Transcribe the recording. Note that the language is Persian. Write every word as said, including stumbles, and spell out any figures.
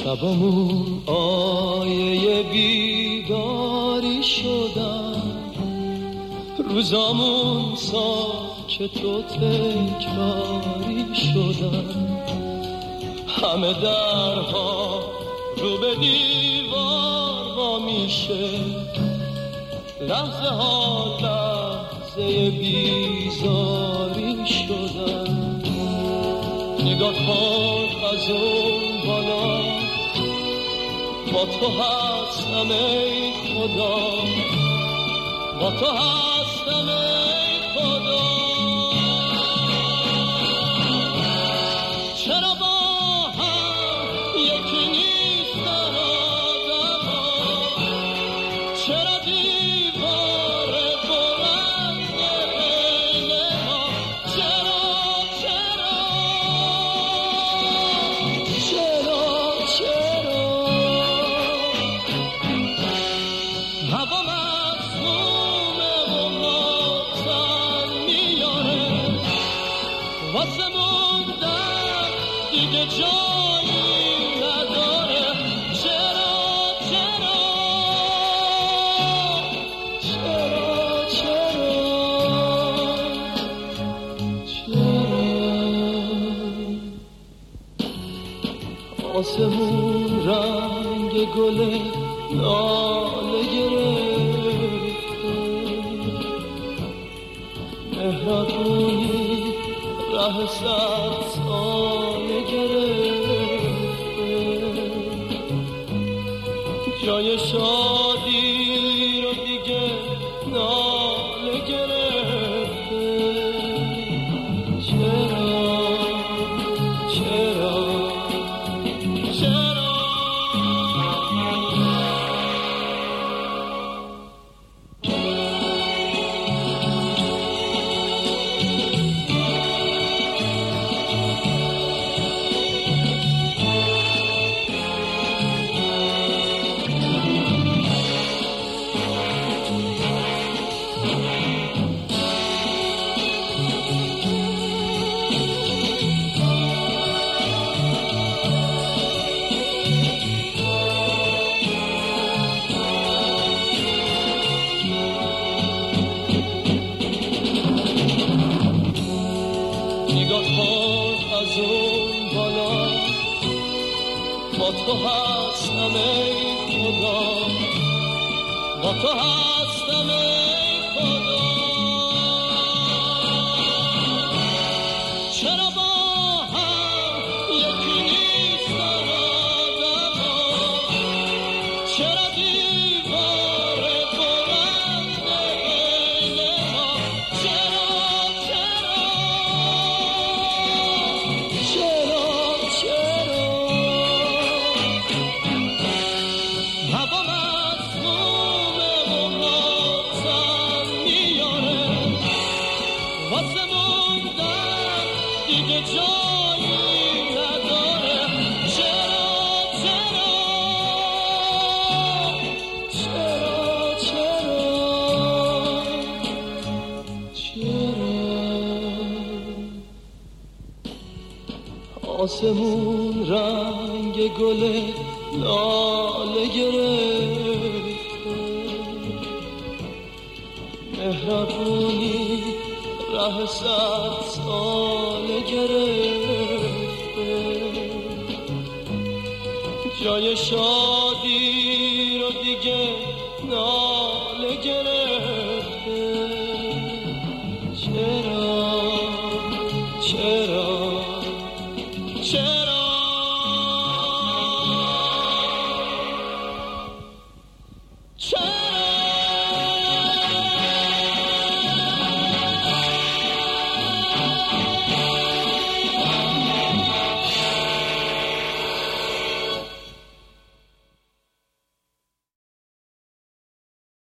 شبمون آیه بیداری شدن، روزامون ساکت و تکراری شدن، همه درها رو به دیوار وا میشه، لحظه ها لحظه بیزاری شدن. نگاه کن از اون بالا، با تو هستم ای خدا، با تو هستم ای خدا. چرا با هم یکی نیستن آدما، چرا دیوار بلند بین ما، چرا چرا چرا چرا هوا مسمومه و ماتم میاره، واسه موندن دیگه جایی نداره. چرا چرا چرا چرا چرا آسمون رنگ گل لاله گرفته، مهربونی ره سبزانه گرفته، جای شادی رو دیگه ناله گرفته. چرا چرا چرا نگاه کن از اون بالا، با تو هستم ای خدا، با تو هستم ای خدا. چرا با هم یکی نیستن آدما، چرا دیوار بلند بین ما، چرا چرا چرا چرا هوا مسمومه و ماتم میاره، واسه موندن دیگه جایی نداره. چرا چرا چرا چرا چرا آسمون رنگ گل لاله گرفته، مهربونی ره سبزانه گرفته، جای شادی رو دیگه نا